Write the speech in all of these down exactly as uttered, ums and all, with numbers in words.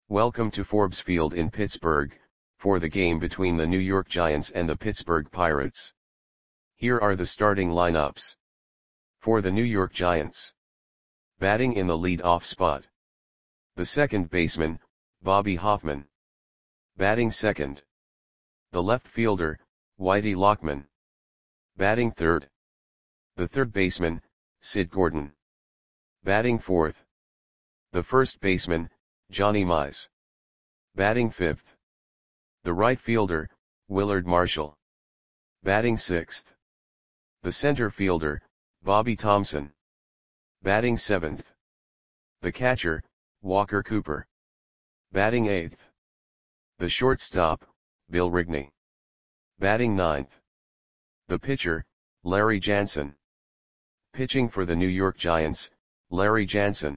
Welcome to Forbes Field in Pittsburgh, for the game between the New York Giants and the Pittsburgh Pirates. Here are the starting lineups. For the New York Giants. Batting in the lead-off spot. The second baseman, Bobby Hoffman. Batting second. The left fielder, Whitey Lockman. Batting third. The third baseman, Sid Gordon. Batting fourth. The first baseman, Johnny Mize. Batting fifth. The right fielder, Willard Marshall. Batting sixth. The center fielder, Bobby Thomson. Batting seventh. The catcher, Walker Cooper. Batting eighth. The shortstop, Bill Rigney. Batting ninth. The pitcher, Larry Jansen. Pitching for the New York Giants, Larry Jansen.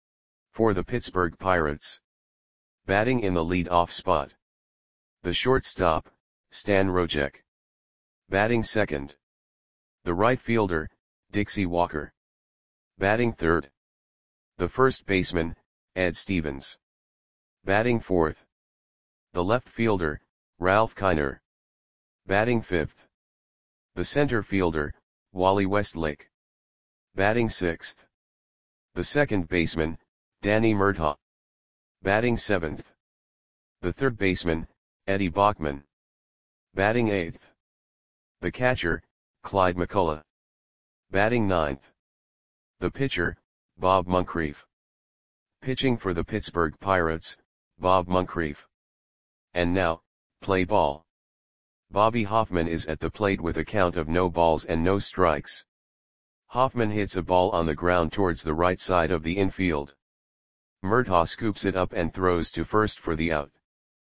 For the Pittsburgh Pirates. Batting in the lead-off spot. The shortstop, Stan Rojek. Batting second. The right fielder, Dixie Walker. Batting third. The first baseman, Ed Stevens. Batting fourth. The left fielder, Ralph Kiner. Batting fifth. The center fielder, Wally Westlake. Batting sixth. The second baseman, Danny Murtaugh. Batting seventh. The third baseman, Eddie Bachman. Batting eighth. The catcher, Clyde McCullough. Batting ninth. The pitcher, Bob Moncrief. Pitching for the Pittsburgh Pirates, Bob Moncrief. And now, play ball. Bobby Hoffman is at the plate with a count of no balls and no strikes. Hoffman hits a ball on the ground towards the right side of the infield. Murtaugh scoops it up and throws to first for the out.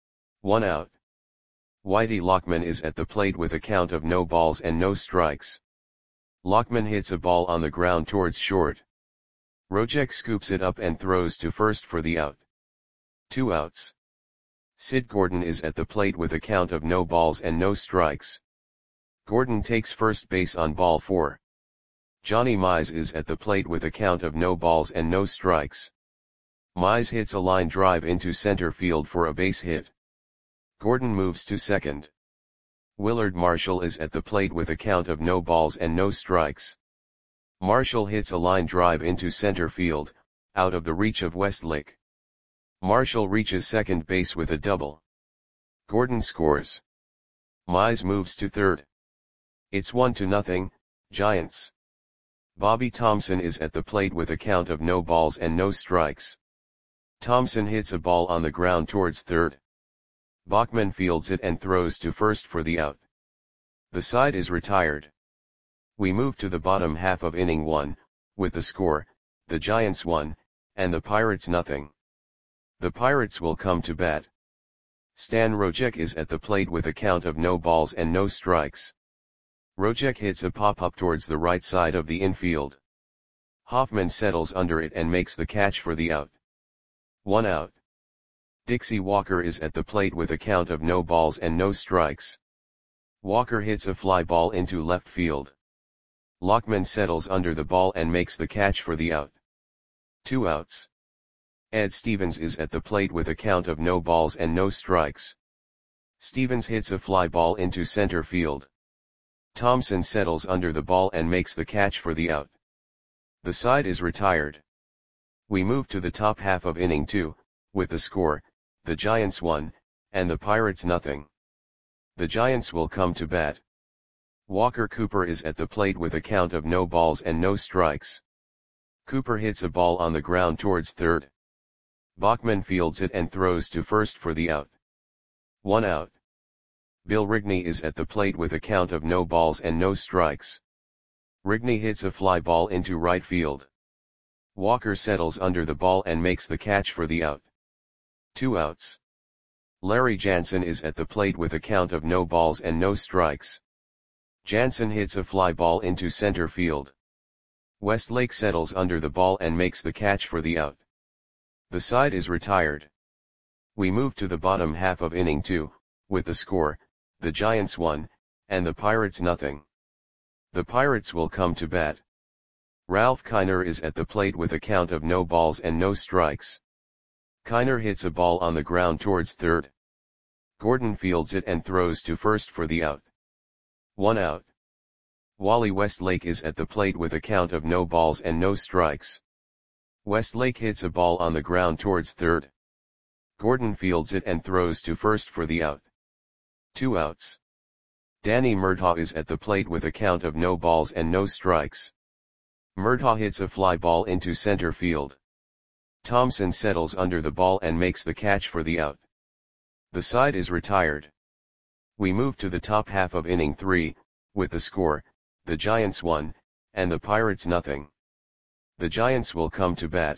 One out. Whitey Lockman is at the plate with a count of no balls and no strikes. Lockman hits a ball on the ground towards short. Rojek scoops it up and throws to first for the out. Two outs. Sid Gordon is at the plate with a count of no balls and no strikes. Gordon takes first base on ball four. Johnny Mize is at the plate with a count of no balls and no strikes. Mize hits a line drive into center field for a base hit. Gordon moves to second. Willard Marshall is at the plate with a count of no balls and no strikes. Marshall hits a line drive into center field, out of the reach of Westlake. Marshall reaches second base with a double. Gordon scores. Mize moves to third. It's one to nothing, Giants. Bobby Thomson is at the plate with a count of no balls and no strikes. Thomson hits a ball on the ground towards third. Bachman fields it and throws to first for the out. The side is retired. We move to the bottom half of inning one, with the score, the Giants one, and the Pirates nothing. The Pirates will come to bat. Stan Rojek is at the plate with a count of no balls and no strikes. Rojek hits a pop-up towards the right side of the infield. Hoffman settles under it and makes the catch for the out. One out. Dixie Walker is at the plate with a count of no balls and no strikes. Walker hits a fly ball into left field. Lockman settles under the ball and makes the catch for the out. Two outs. Ed Stevens is at the plate with a count of no balls and no strikes. Stevens hits a fly ball into center field. Thomson settles under the ball and makes the catch for the out. The side is retired. We move to the top half of inning two, with the score, the Giants one, and the Pirates nothing. The Giants will come to bat. Walker Cooper is at the plate with a count of no balls and no strikes. Cooper hits a ball on the ground towards third. Bachman fields it and throws to first for the out. One out. Bill Rigney is at the plate with a count of no balls and no strikes. Rigney hits a fly ball into right field. Walker settles under the ball and makes the catch for the out. Two outs. Larry Jansen is at the plate with a count of no balls and no strikes. Jansen hits a fly ball into center field. Westlake settles under the ball and makes the catch for the out. The side is retired. We move to the bottom half of inning two, with the score, the Giants one, and the Pirates nothing. The Pirates will come to bat. Ralph Kiner is at the plate with a count of no balls and no strikes. Kiner hits a ball on the ground towards third. Gordon fields it and throws to first for the out. One out. Wally Westlake is at the plate with a count of no balls and no strikes. Westlake hits a ball on the ground towards third. Gordon fields it and throws to first for the out. Two outs. Danny Murtaugh is at the plate with a count of no balls and no strikes. Murtaugh hits a fly ball into center field. Thompson settles under the ball and makes the catch for the out. The side is retired. We move to the top half of inning three, with the score, the Giants one, and the Pirates nothing. The Giants will come to bat.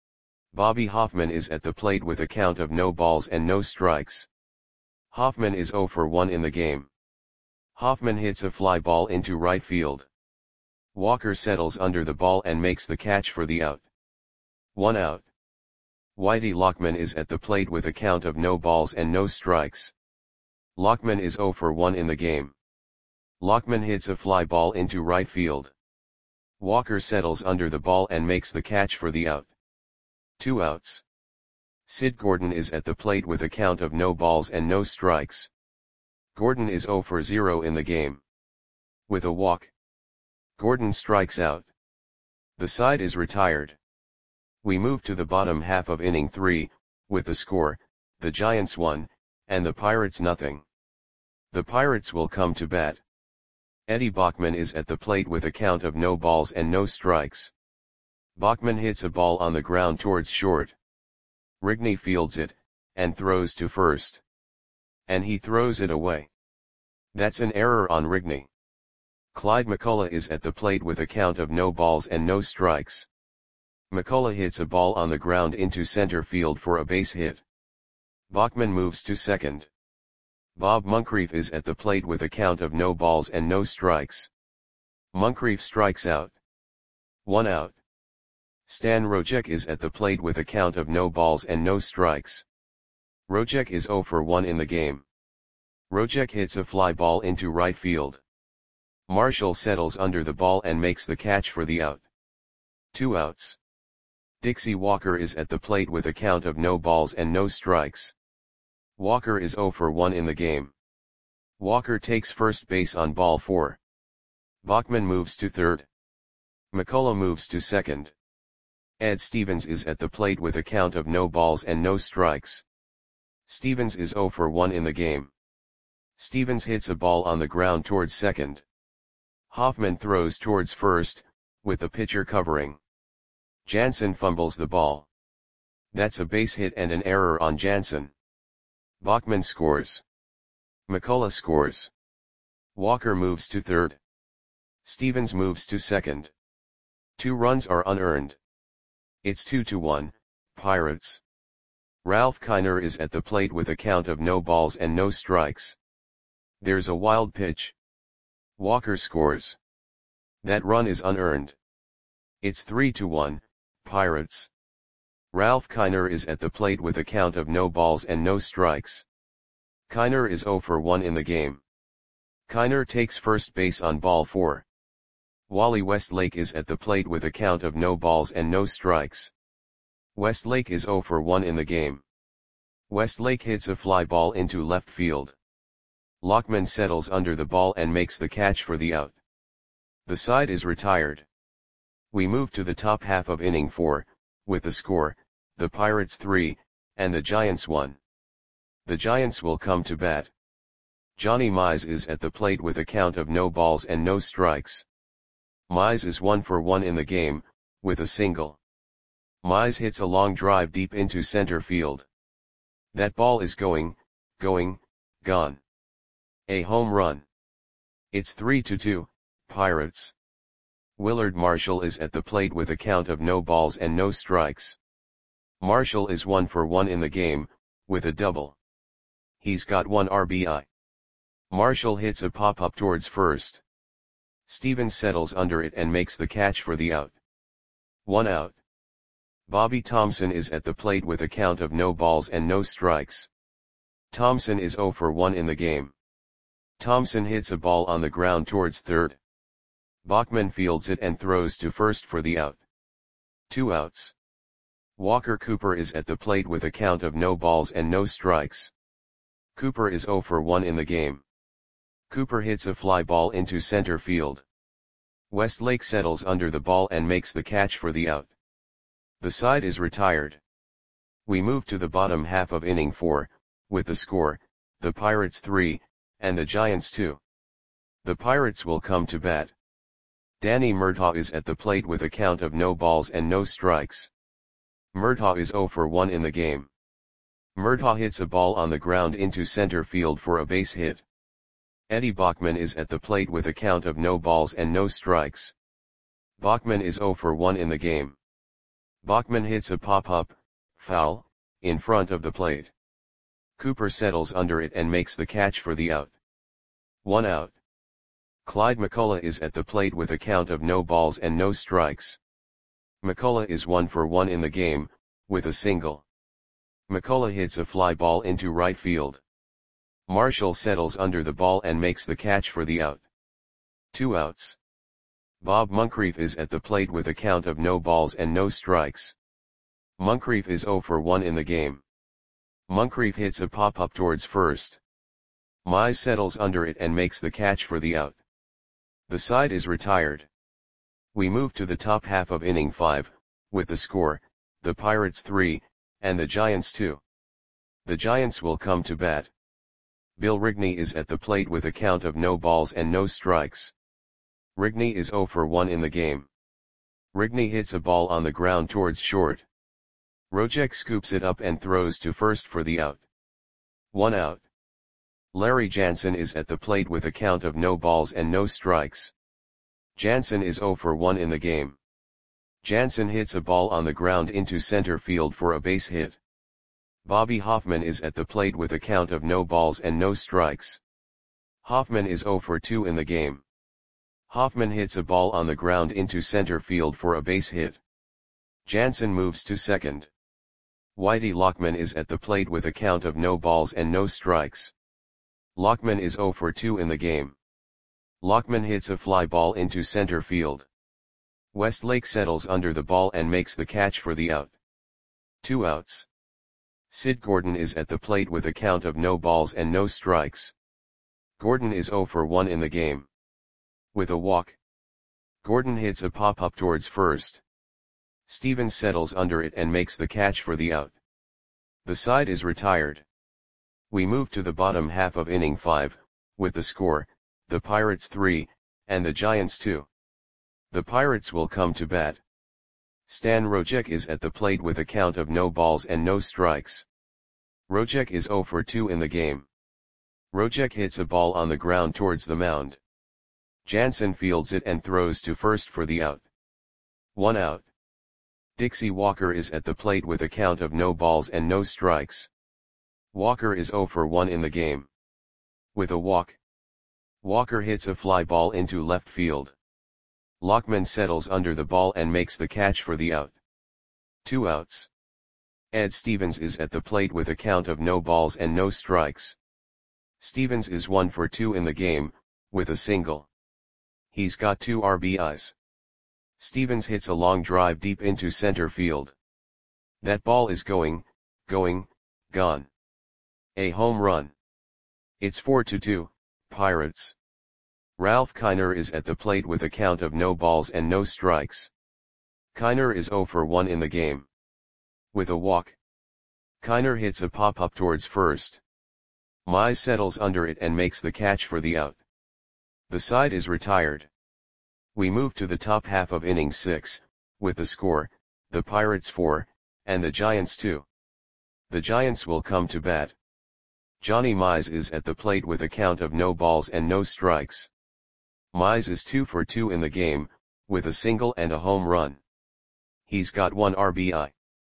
Bobby Hoffman is at the plate with a count of no balls and no strikes. Hoffman is oh for one in the game. Hoffman hits a fly ball into right field. Walker settles under the ball and makes the catch for the out. One out. Whitey Lockman is at the plate with a count of no balls and no strikes. Lockman is oh for one in the game. Lockman hits a fly ball into right field. Walker settles under the ball and makes the catch for the out. Two outs. Sid Gordon is at the plate with a count of no balls and no strikes. Gordon is oh for zero in the game. With a walk, Gordon strikes out. The side is retired. We move to the bottom half of inning three, with the score, the Giants one, and the Pirates nothing. The Pirates will come to bat. Eddie Bachman is at the plate with a count of no balls and no strikes. Bachman hits a ball on the ground towards short. Rigney fields it, and throws to first. And he throws it away. That's an error on Rigney. Clyde McCullough is at the plate with a count of no balls and no strikes. McCullough hits a ball on the ground into center field for a base hit. Bachman moves to second. Bob Moncrief is at the plate with a count of no balls and no strikes. Moncrief strikes out. One out. Stan Rojek is at the plate with a count of no balls and no strikes. Rojek is oh for one in the game. Rojek hits a fly ball into right field. Marshall settles under the ball and makes the catch for the out. Two outs. Dixie Walker is at the plate with a count of no balls and no strikes. Walker is oh for one in the game. Walker takes first base on ball four. Bachman moves to third. McCullough moves to second. Ed Stevens is at the plate with a count of no balls and no strikes. Stevens is oh for one in the game. Stevens hits a ball on the ground towards second. Hoffman throws towards first, with the pitcher covering. Jansen fumbles the ball. That's a base hit and an error on Jansen. Bachman scores. McCullough scores. Walker moves to third. Stevens moves to second. Two runs are unearned. It's two to one, Pirates. Ralph Kiner is at the plate with a count of no balls and no strikes. There's a wild pitch. Walker scores. That run is unearned. It's three to one, Pirates. Ralph Kiner is at the plate with a count of no balls and no strikes. Kiner is oh for one in the game. Kiner takes first base on ball four. Wally Westlake is at the plate with a count of no balls and no strikes. Westlake is oh for one in the game. Westlake hits a fly ball into left field. Lockman settles under the ball and makes the catch for the out. The side is retired. We move to the top half of inning four, with the score, the Pirates three, and the Giants one. The Giants will come to bat. Johnny Mize is at the plate with a count of no balls and no strikes. Mize is one for one in the game, with a single. Mize hits a long drive deep into center field. That ball is going, going, gone. A home run. It's three to two, Pirates. Willard Marshall is at the plate with a count of no balls and no strikes. Marshall is one for one in the game, with a double. He's got one R B I. Marshall hits a pop-up towards first. Stevens settles under it and makes the catch for the out. One out. Bobby Thompson is at the plate with a count of no balls and no strikes. Thompson is oh for one in the game. Thompson hits a ball on the ground towards third. Bachman fields it and throws to first for the out. Two outs. Walker Cooper is at the plate with a count of no balls and no strikes. Cooper is zero for one in the game. Cooper hits a fly ball into center field. Westlake settles under the ball and makes the catch for the out. The side is retired. We move to the bottom half of inning four, with the score, the Pirates three, and the Giants two. The Pirates will come to bat. Danny Murtaugh is at the plate with a count of no balls and no strikes. Murtaugh is zero for one in the game. Murtaugh hits a ball on the ground into center field for a base hit. Eddie Bachman is at the plate with a count of no balls and no strikes. Bachman is zero for one in the game. Bachman hits a pop-up, foul, in front of the plate. Cooper settles under it and makes the catch for the out. One out. Clyde McCullough is at the plate with a count of no balls and no strikes. McCullough is one for one in the game, with a single. McCullough hits a fly ball into right field. Marshall settles under the ball and makes the catch for the out. Two outs. Bob Moncrief is at the plate with a count of no balls and no strikes. Moncrief is zero for one in the game. Moncrief hits a pop-up towards first. Mize settles under it and makes the catch for the out. The side is retired. We move to the top half of inning five, with the score, the Pirates three, and the Giants two. The Giants will come to bat. Bill Rigney is at the plate with a count of no balls and no strikes. Rigney is zero for one in the game. Rigney hits a ball on the ground towards short. Rojek scoops it up and throws to first for the out. One out. Larry Jansen is at the plate with a count of no balls and no strikes. Jansen is zero for one in the game. Jansen hits a ball on the ground into center field for a base hit. Bobby Hoffman is at the plate with a count of no balls and no strikes. Hoffman is zero for two in the game. Hoffman hits a ball on the ground into center field for a base hit. Jansen moves to second. Whitey Lockman is at the plate with a count of no balls and no strikes. Lockman is zero for two in the game. Lockman hits a fly ball into center field. Westlake settles under the ball and makes the catch for the out. Two outs. Sid Gordon is at the plate with a count of no balls and no strikes. Gordon is zero for one in the game. With a walk. Gordon hits a pop-up towards first. Stevens settles under it and makes the catch for the out. The side is retired. We move to the bottom half of inning five, with the score, the Pirates three, and the Giants two. The Pirates will come to bat. Stan Rojek is at the plate with a count of no balls and no strikes. Rojek is zero for two in the game. Rojek hits a ball on the ground towards the mound. Jansen fields it and throws to first for the out. One out. Dixie Walker is at the plate with a count of no balls and no strikes. Walker is zero for one in the game. With a walk. Walker hits a fly ball into left field. Lockman settles under the ball and makes the catch for the out. Two outs. Ed Stevens is at the plate with a count of no balls and no strikes. Stevens is one for two in the game, with a single. He's got two R B Is. Stevens hits a long drive deep into center field. That ball is going, going, gone. A home run. It's four to two, Pirates. Ralph Kiner is at the plate with a count of no balls and no strikes. Kiner is zero for one in the game. With a walk. Kiner hits a pop-up towards first. Mize settles under it and makes the catch for the out. The side is retired. We move to the top half of inning six, with the score, the Pirates four, and the Giants two. The Giants will come to bat. Johnny Mize is at the plate with a count of no balls and no strikes. Mize is two for two in the game, with a single and a home run. He's got one R B I.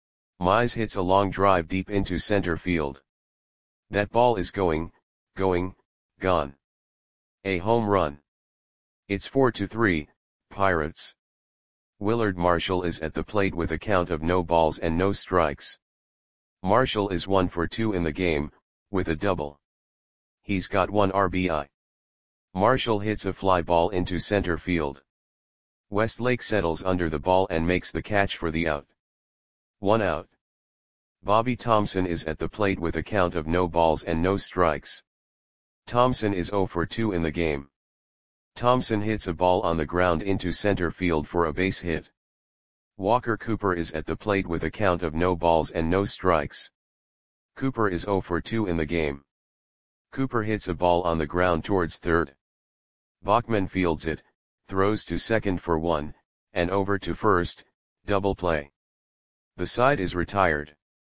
Mize hits a long drive deep into center field. That ball is going, going, gone. A home run. It's four to three, Pirates. Willard Marshall is at the plate with a count of no balls and no strikes. Marshall is one for two in the game, with a double. He's got one R B I. Marshall hits a fly ball into center field. Westlake settles under the ball and makes the catch for the out. one out. Bobby Thomson is at the plate with a count of no balls and no strikes. Thomson is zero for two in the game. Thomson hits a ball on the ground into center field for a base hit. Walker Cooper is at the plate with a count of no balls and no strikes. Cooper is zero for two in the game. Cooper hits a ball on the ground towards third. Bachman fields it, throws to second for one, and over to first, double play. The side is retired.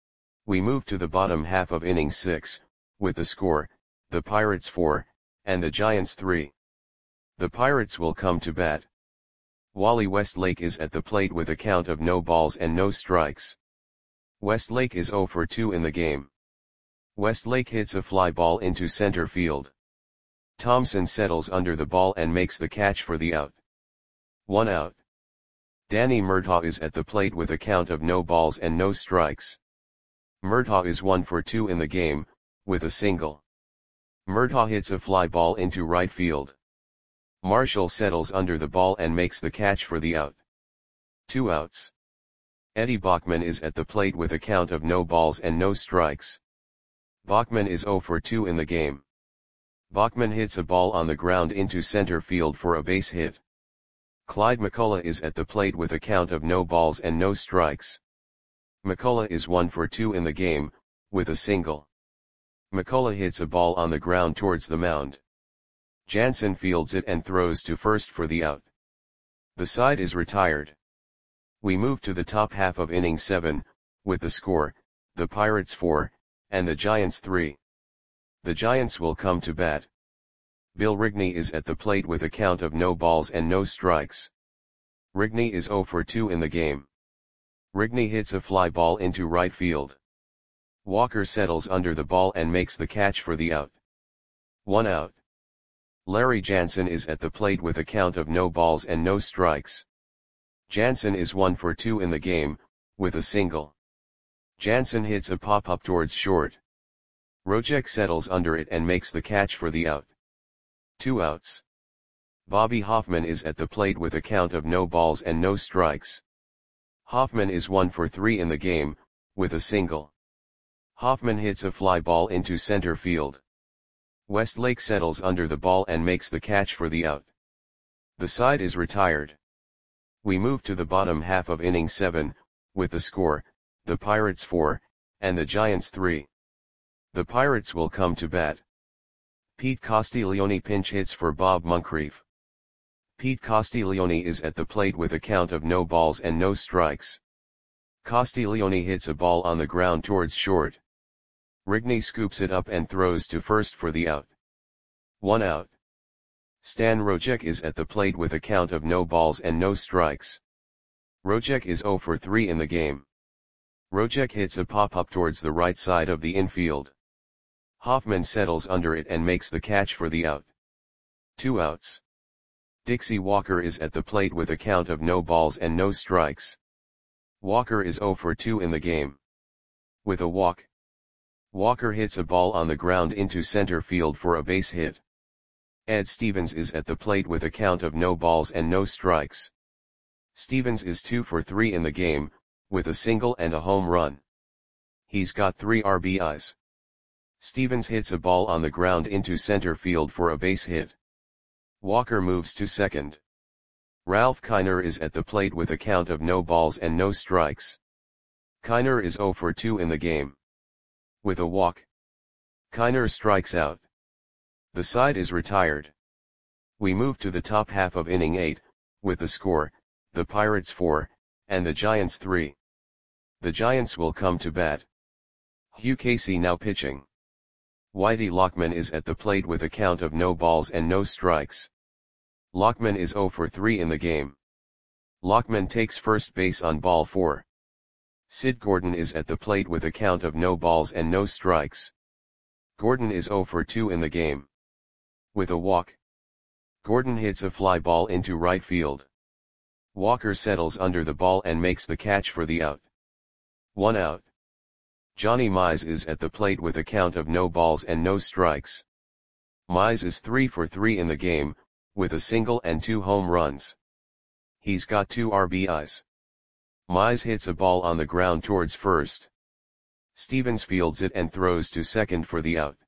We move to the bottom half of inning six, with the score, the Pirates four, and the Giants three. The Pirates will come to bat. Wally Westlake is at the plate with a count of no balls and no strikes. Westlake is zero for two in the game. Westlake hits a fly ball into center field. Thomson settles under the ball and makes the catch for the out. One out. Danny Murtaugh is at the plate with a count of no balls and no strikes. Murtaugh is one for two in the game, with a single. Murtaugh hits a fly ball into right field. Marshall settles under the ball and makes the catch for the out. Two outs. Eddie Bachman is at the plate with a count of no balls and no strikes. Bachman is zero for two in the game. Bachman hits a ball on the ground into center field for a base hit. Clyde McCullough is at the plate with a count of no balls and no strikes. McCullough is one for two in the game, with a single. McCullough hits a ball on the ground towards the mound. Jansen fields it and throws to first for the out. The side is retired. We move to the top half of inning seven, with the score, the Pirates four, and the Giants three. The Giants will come to bat. Bill Rigney is at the plate with a count of no balls and no strikes. Rigney is zero for two in the game. Rigney hits a fly ball into right field. Walker settles under the ball and makes the catch for the out. One out. Larry Jansen is at the plate with a count of no balls and no strikes. Jansen is one for two in the game, with a single. Jansen hits a pop-up towards short. Rojek settles under it and makes the catch for the out. Two outs. Bobby Hoffman is at the plate with a count of no balls and no strikes. Hoffman is one for three in the game, with a single. Hoffman hits a fly ball into center field. Westlake settles under the ball and makes the catch for the out. The side is retired. We move to the bottom half of inning seven, with the score, the Pirates four, and the Giants three. The Pirates will come to bat. Pete Castiglione pinch hits for Bob Moncrief. Pete Castiglione is at the plate with a count of no balls and no strikes. Castiglione hits a ball on the ground towards short. Rigney scoops it up and throws to first for the out. One out. Stan Rojek is at the plate with a count of no balls and no strikes. Rojek is zero for three in the game. Rojek hits a pop-up towards the right side of the infield. Hoffman settles under it and makes the catch for the out. Two outs. Dixie Walker is at the plate with a count of no balls and no strikes. Walker is zero for two in the game. With a walk. Walker hits a ball on the ground into center field for a base hit. Ed Stevens is at the plate with a count of no balls and no strikes. Stevens is two for three in the game, with a single and a home run. He's got three R B Is. Stevens hits a ball on the ground into center field for a base hit. Walker moves to second. Ralph Kiner is at the plate with a count of no balls and no strikes. Kiner is zero for two in the game. With a walk. Kiner strikes out. The side is retired. We move to the top half of inning eight, with the score, the Pirates four, and the Giants three. The Giants will come to bat. Hugh Casey now pitching. Whitey Lockman is at the plate with a count of no balls and no strikes. Lockman is zero for three in the game. Lockman takes first base on ball four. Sid Gordon is at the plate with a count of no balls and no strikes. Gordon is zero for two in the game. With a walk. Gordon hits a fly ball into right field. Walker settles under the ball and makes the catch for the out. One out. Johnny Mize is at the plate with a count of no balls and no strikes. Mize is three for three in the game, with a single and two home runs. He's got two R B Is. Mize hits a ball on the ground towards first. Stevens fields it and throws to second for the out.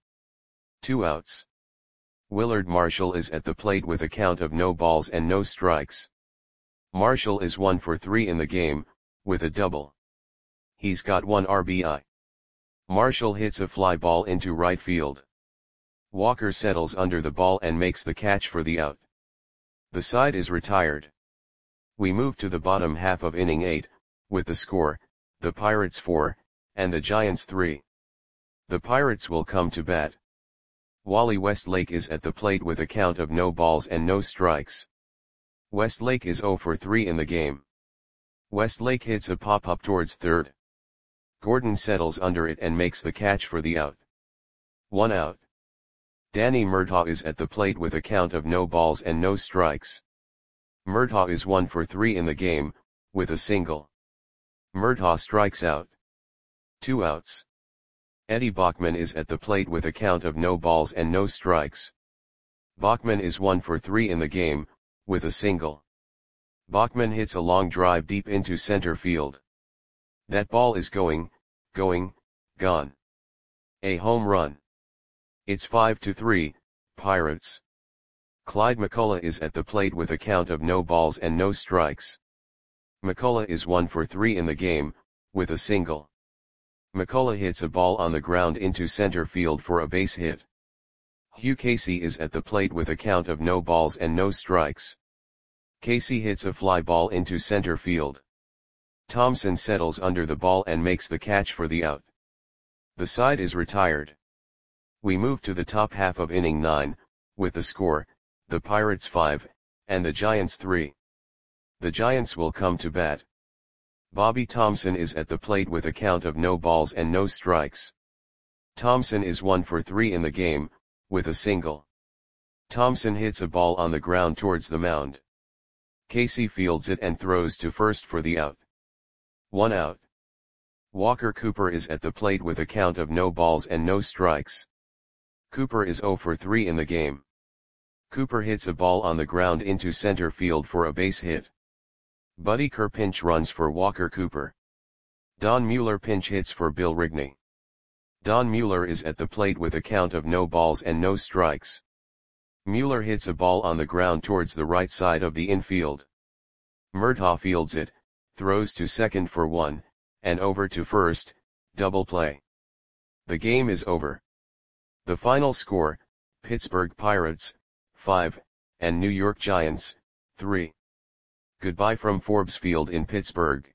Two outs. Willard Marshall is at the plate with a count of no balls and no strikes. Marshall is one for three in the game, with a double. He's got one R B I. Marshall hits a fly ball into right field. Walker settles under the ball and makes the catch for the out. The side is retired. We move to the bottom half of inning eight, with the score, the Pirates four, and the Giants three. The Pirates will come to bat. Wally Westlake is at the plate with a count of no balls and no strikes. Westlake is zero for three in the game. Westlake hits a pop-up towards third. Gordon settles under it and makes the catch for the out. One out. Danny Murtaugh is at the plate with a count of no balls and no strikes. Murtaugh is one for three in the game, with a single. Murtaugh strikes out. Two outs. Eddie Bachman is at the plate with a count of no balls and no strikes. Bachman is one for three in the game, with a single. Bachman hits a long drive deep into center field. That ball is going, going, gone. A home run. It's five to three, Pirates. Clyde McCullough is at the plate with a count of no balls and no strikes. McCullough is one for three in the game, with a single. McCullough hits a ball on the ground into center field for a base hit. Hugh Casey is at the plate with a count of no balls and no strikes. Casey hits a fly ball into center field. Thompson settles under the ball and makes the catch for the out. The side is retired. We move to the top half of inning nine, with the score, the Pirates five, and the Giants three. The Giants will come to bat. Bobby Thompson is at the plate with a count of no balls and no strikes. Thompson is one for three in the game, with a single. Thompson hits a ball on the ground towards the mound. Casey fields it and throws to first for the out. One out. Walker Cooper is at the plate with a count of no balls and no strikes. Cooper is zero for three in the game. Cooper hits a ball on the ground into center field for a base hit. Buddy Kerr pinch runs for Walker Cooper. Don Mueller pinch hits for Bill Rigney. Don Mueller is at the plate with a count of no balls and no strikes. Mueller hits a ball on the ground towards the right side of the infield. Murtaugh fields it, throws to second for one, and over to first, double play. The game is over. The final score, Pittsburgh Pirates, five, and New York Giants, three. Goodbye from Forbes Field in Pittsburgh.